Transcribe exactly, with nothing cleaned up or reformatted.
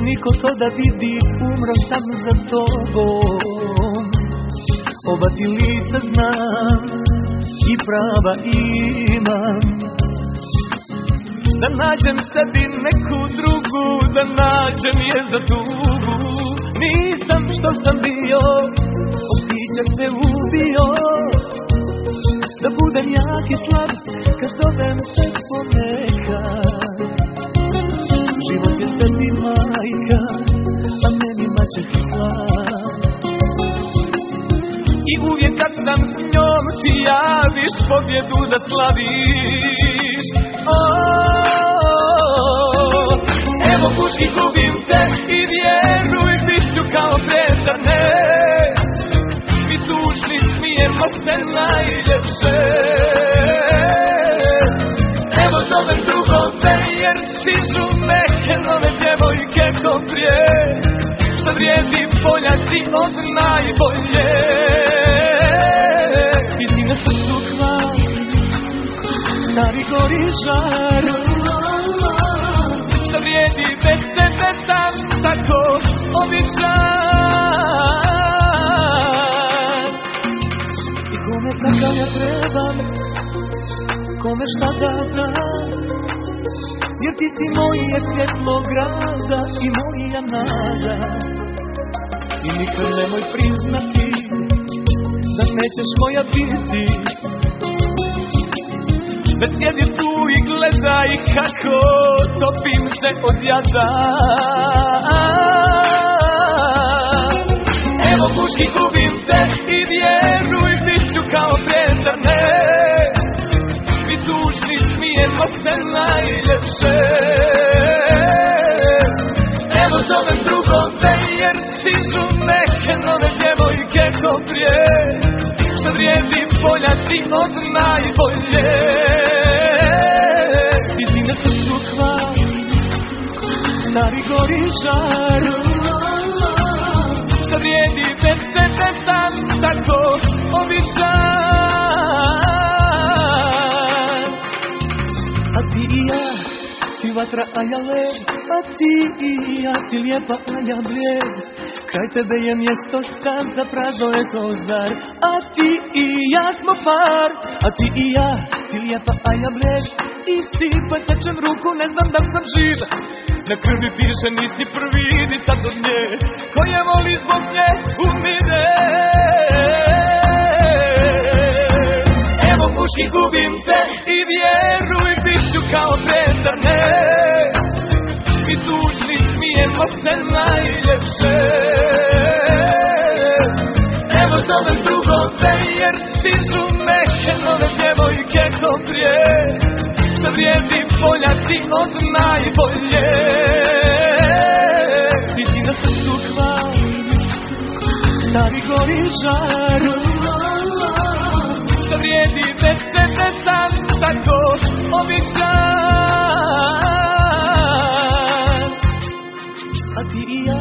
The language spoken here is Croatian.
niko to da vidi, umro sam za tobom. Oba ti lica znam i prava imam, da nađem sebi neku drugu, da nađem je za tugu. Nisam što sam bio, od pića se ubio, da budem jak i slab kad zovem te ponekad. Život je tebi majka, a meni maćeha. I uvijek kad sam s njom ti javiš pobjedu da slaviš. Oh, evo puški gubim te i vjeruj, bit ću kao pretane. Mi tužni smijemo se najljepše. Evo zovem drugove jer stižu neke nove djevojke ko prije. Šta vrijedi bolja si od najbolje. Ti si na srcu hvala, stari gori žar. Šta vrijedi bez tebe sam tako običan. I kome takav ja trebam, kome šta da dam, jer ti si moje svjetlo grada i moja nada. I nikad nemoj priznati da nećeš moja biti, već sjedi tu i gledaj kako topim se od jada. Evo puški gubim te i vjeruj, bit ću kao pretane. Mi tužni smijemo se najljepše. Evo zovem drugove jer stižu neke nove djevojke ko prije. Šta vrijedi bolja si od najbolje. Ti si na srcu hvala, stari gori žar. Šta vrijedi bez tebe sam tako običan. A ti i ja, ti vatra, a ja led. A ti i ja, ti lijepa, a ja blijed. Kraj tebe je mjesto sad, za prazno je to zar. A ti i ja smo par. A ti i ja, ti lijepa, a ja blijed. Isti pa sečem ruku, ne znam da sam živ. Na krvi piše nisi prvi, ni sad od nje. Ko je voli zbog nje, umire. Evo puški gubim te i vjeruj, bit ću kao pretane. Mi tužni smijemo se najljepše. Evo zovem drugove jer stižu neke nove djevojke ko prije. Šta vrijedi bolja si od najbolje. Ti si na srcu hvala, stari gori žar. Šta vrijedi bez tebe sam tako običan. A ti i ja,